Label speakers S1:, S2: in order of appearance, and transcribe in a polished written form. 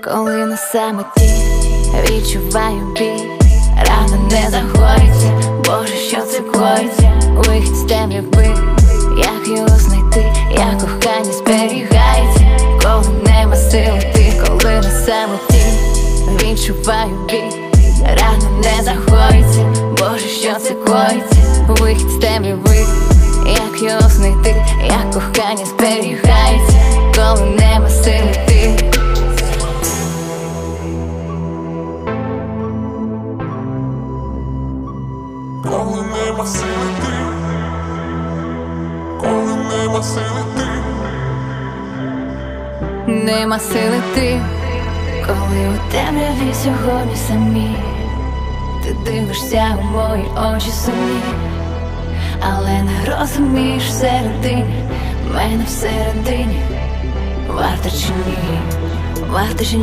S1: Коли на самоті відчуваю біль, рана не загоїться, Боже, що це коїться? Вихід з темряви, як його знайти, як кохання зберігається, коли нема сил йти, коли на самоті відчуваю біль, рана не загоїться, Боже, що це коїться? Вихід з темряви, як його знайти, як кохання зберігається, коли нема сил йти.
S2: Коли нема сили ти, коли нема сили ти,
S1: нема сили ти, коли у темряві сьогодні самі, ти дивишся у мої очі сумні, але не розумієш всередині, мене всередині, варто чи ні, варто чи ні.